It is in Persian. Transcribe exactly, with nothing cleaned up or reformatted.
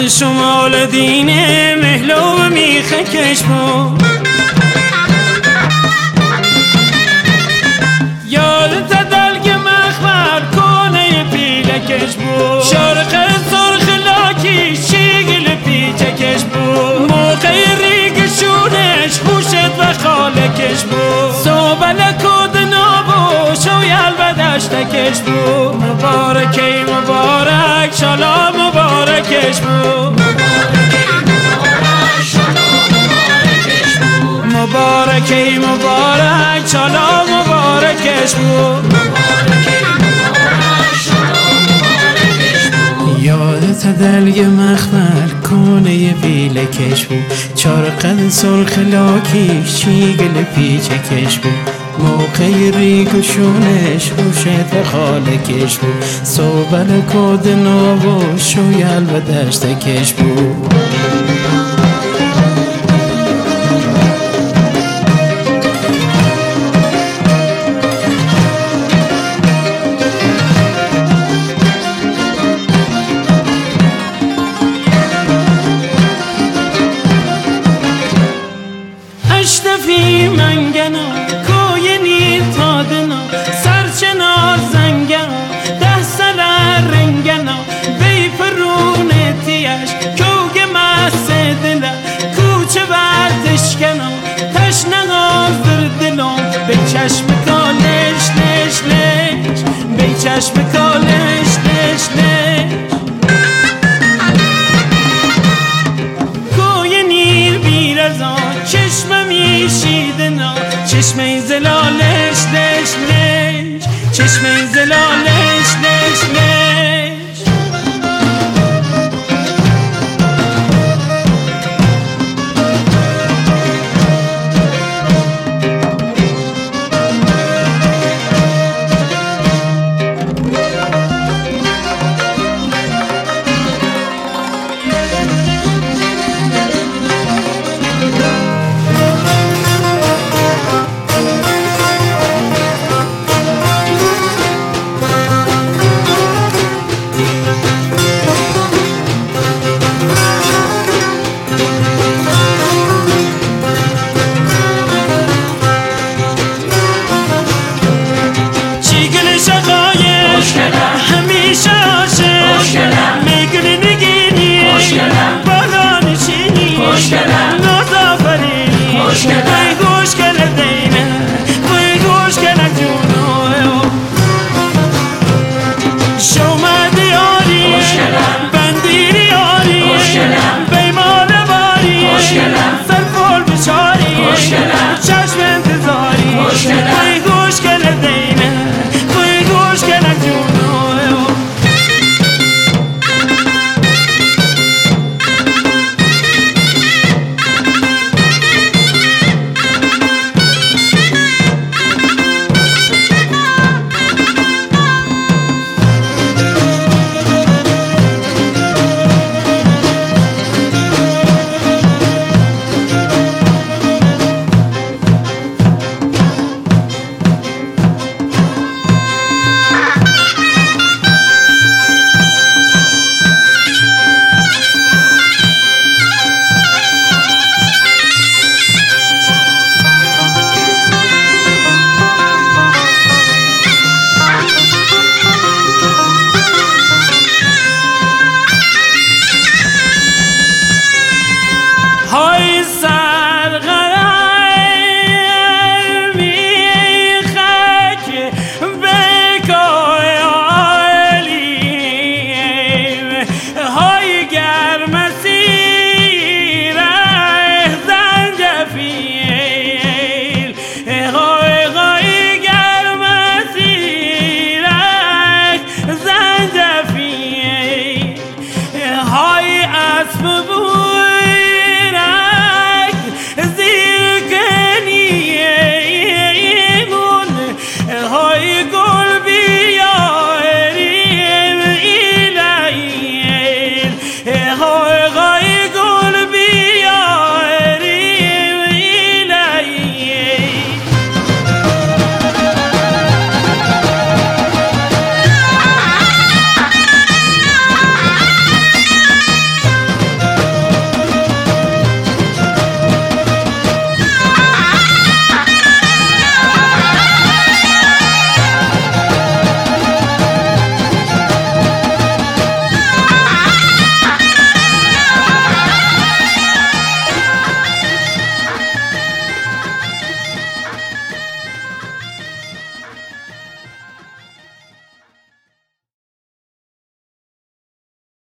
از شمال دینه مهلو میخه کش بود یادت دلگ مخمر کنه پیله کش بود شرق سرخ لاکی شیگل پیچه کش بود موقع ریگشونش خوشت و خاله کش بود صوبل کود نابو شویل و دشتکش بود مبارکی مبارک شالا مبارکش بود مبارکی مبارک شالا مبارکش بود یادت دلگ مخمر کنه بیله کش بود چارقد سرخ لاکیش چیگل پیچه کش بود موقع ریگشونش خوشت خاله کش بود صوبل کود نو و شویل و دشت کش بود